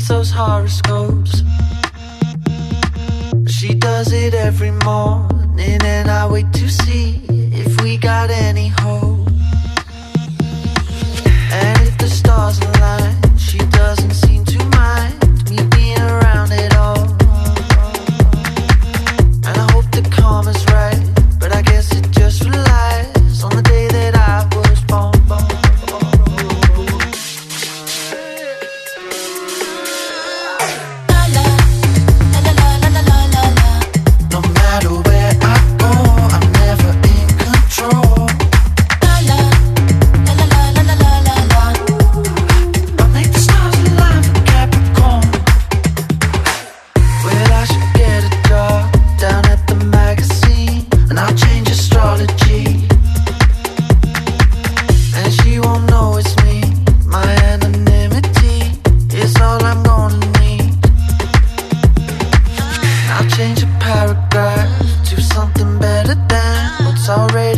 those horoscopes. She does it every morning, and I wait to see if we got any hope. And if the stars align, she doesn't seem to mind me being around at all. And I hope the karma's right, but I guess it just relies on the day that I was born. No matter where I go, I'm never in control. I make the stars align for Capricorn. Well, I should get a job down at the magazine, and I'll change astrology. And she won't know it's me. My anonymity is all I'm gonna need. I'll change a paragraph to something better than what's already